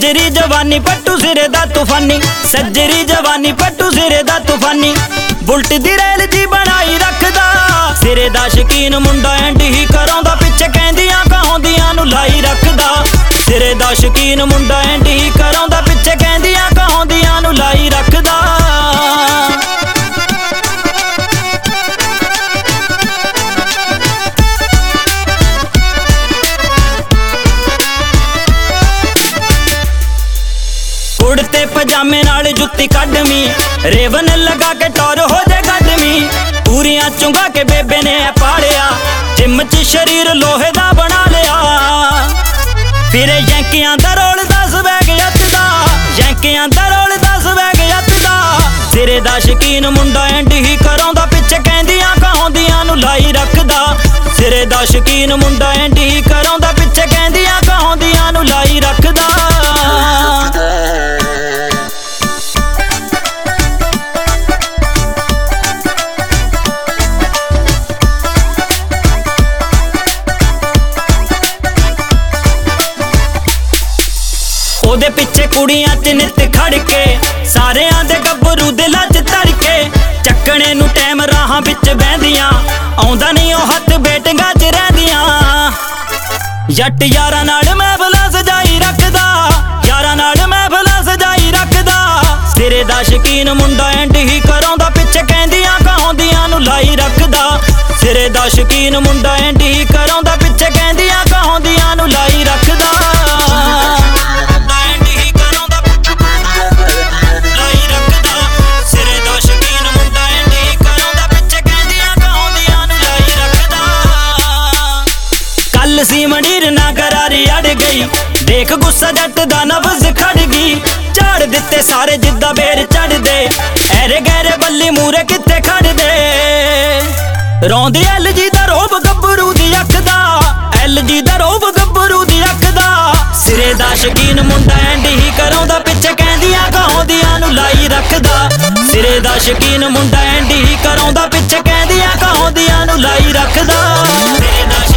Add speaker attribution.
Speaker 1: सजरी जवानी पट्टू सिरे दा तूफानी, सजरी जवानी पट्टू सिरे दा तूफानी। बुलट दी रैल जी बनाई रखदा सिरे दा शकीन मुंडा एंड ही कराउंदा पिछे कहंदियां कहाउंदियां नू लाई रखदा। सिरे दा शकीन मुंडा एंड ही कराउंदा पिछे कहंदियां कहाउंदियां नू लाई रखदा। कुड़ते पजामे नाल जुत्ती कड्डमी, रेवन लगा के टौर हो जाए गड्डमी। पूरियां चुंगा के बेबे ने पालिया, जिम च शरीर लोहे दा बना लिया। फिर यंकियां दा रोल 10 बैग यत्तदा, यंकियां दा रोल 10 बैग यत्तदा। सिरे दा शकीन मुंडा एंड ही कराउंदा पिछे कहंदियां कहाउंदियां नू लाई रखदा। सिरे दा शकीन मुंडा एंड ही कराउंदा पिछे कहंदियां कहाउंदियां नू लाई रखदा। ओदे पिछे कुड़ियां च नित खड़ के, सारियां दे गब्बरू दिलां च धड़के। चक्कने नू टैम राहां विच बहंदियां, आउंदा नहीं ओ हत्थ बेटियां च रहिंदियां। जट यारां नाल महफिलां सजाई रखदा, यारां नाल महफिलां सजाई रखदा। सिरे दा शकीन मुंडा एंड ही कराउंदा पिछे कहंदियां कहाउंदियां नू लाई रखदा। सिरे दा शकीन मुंडा एंड ही कराउंदा पिछे कहंदियां कहाउंदियां नू लाई रखदा। सी मंडीर ना करारी अड़ गई, देख गुस्सा जट दा नब्ज़ खड़ गई। झाड़ दिते सारे जिद्दा बेर चढ़ दे, ऐरे गैरे बल्ली मूरे कित्थे खड़ दे। रौंदी एल जी दा रोब गब्बरू दी अख दा, एल जी दा रोब गब्बरू दी अख दा। सिरे दा शकीन मुंडा एंड ही कराउंदा पिछे कहंदियां कहाउंदियां नू लाई रखदा। सिरे दा शकीन मुंडा एंड ही कराउंदा पिछे कहंदियां कहाउंदियां नू लाई रखदा।